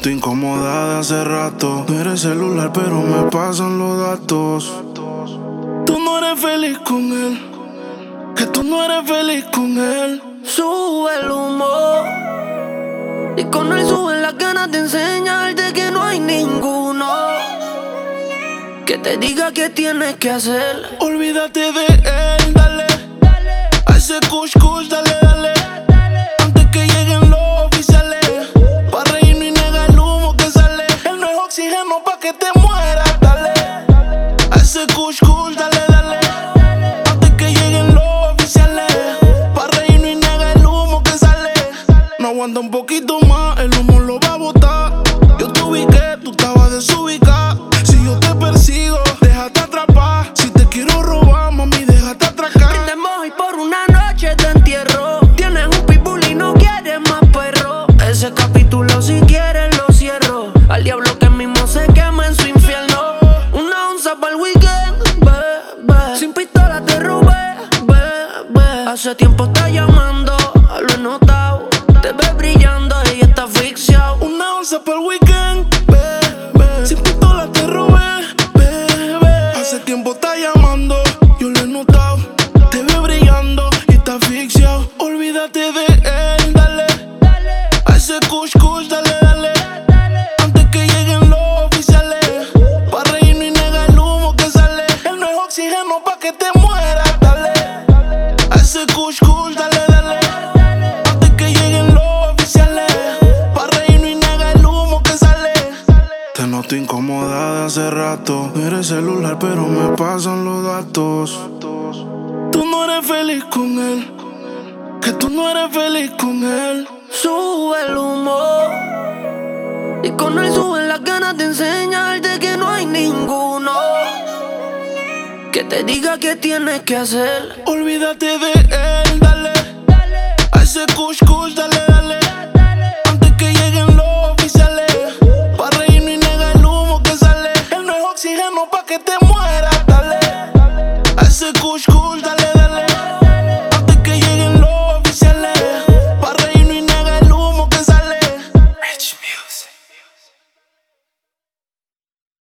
noto incómoda de hace rato. No eres celular, pero me pasan los datos. Tú no eres feliz con él, que tú no eres feliz con él. Sube el humor y con él suben las ganas de enseñarte que no hay ninguno que te diga qué tienes que hacer. Olvídate de él, dale. A ese kush kush, dale, dale. Antes que lleguen los oficiales, pa' reírnos y negar el humo que sale. Él no es oxígeno pa' que te mueras, dale. A ese kush kush, dale, dale. Antes que lleguen los oficiales, pa' reírnos y negar el humo que sale. No aguanta un poquito más, el humo lo va a botar. Yo te ubiqué, tú estabas desubicada. Si yo te persigo, déjate atrapar. Si te quiero robar, mami, déjate atracar. Brindemos hoy por una noche de entierro. Tienes un pitbull y no quieres más perro. Ese capítulo si quieres lo cierro. Al diablo que mismo se quema en su infierno. Una onza para el weekend, bebé. Sin pistola te robé, bebé. Hace tiempo está llamando, lo he notado. Te ves brillando y está asfixiado. Una onza para el weekend, bebé. Sin pistola te robé, bebé. Hace tiempo está llamando, yo lo he notado. Te ve brillando y está asfixiado. Olvídate de él, dale. A ese kush kush, dale, dale. Antes que lleguen los oficiales, pa' reírnos y negar el humo que sale. Él no es oxígeno pa' que te mueras, dale. A ese kush kush, dale, dale. Antes que lleguen los oficiales, pa' reírnos y negar el humo que sale. Te noto incómoda de hace rato. No eres celular, pero me pasan los datos. Tú no eres feliz con él, que tú no eres feliz con él. Sube el humor y con él suben las ganas de enseñarte que no hay ninguno que te diga qué tienes que hacer. Olvídate de él, dale. A ese kush kush, dale, dale. Antes que lleguen los oficiales, pa' reírnos y negar el humo que sale. Él no es oxígeno pa' que te mueras, dale. A ese kush kush,